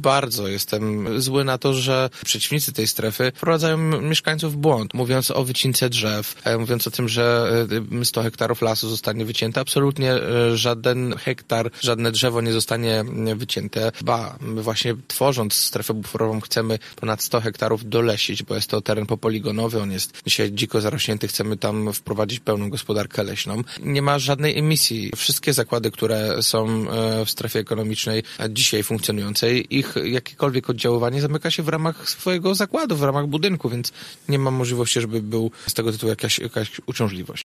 Bardzo jestem zły na to, że przeciwnicy tej strefy wprowadzają mieszkańców w błąd, mówiąc o wycince drzew, mówiąc o tym, że 100 hektarów lasu zostanie wycięte. Absolutnie żaden hektar, żadne drzewo nie zostanie wycięte. My właśnie tworząc strefę buforową chcemy ponad 100 hektarów dolesić, bo jest to teren popoligonowy, on jest dzisiaj dziko zarośnięty, chcemy tam wprowadzić pełną gospodarkę leśną. Nie ma żadnej emisji. Wszystkie zakłady, które są w strefie ekonomicznej dzisiaj funkcjonującej, ich jakiekolwiek oddziaływanie zamyka się w ramach swojego zakładu, w ramach budynku, więc nie ma możliwości, żeby był z tego tytułu jakaś uciążliwość.